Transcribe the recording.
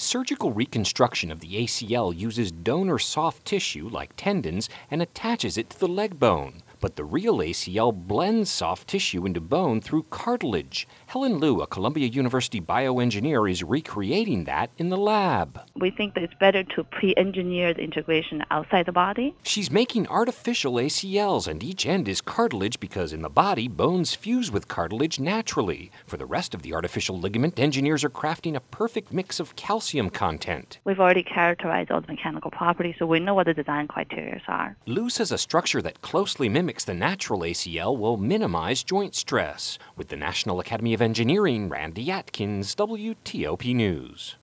surgical reconstruction of the ACL uses donor soft tissue like tendons and attaches it to the leg bone. But the real ACL blends soft tissue into bone through cartilage. Helen Liu, a Columbia University bioengineer, is recreating that in the lab. We think that it's better to pre-engineer the integration outside the body. She's making artificial ACLs, and each end is cartilage because in the body, bones fuse with cartilage naturally. For the rest of the artificial ligament, engineers are crafting a perfect mix of calcium content. We've already characterized all the mechanical properties, so we know what the design criteria are. Liu says a structure that closely mimics the natural ACL will minimize joint stress. With the National Academy of Engineering, Randy Atkins, WTOP News.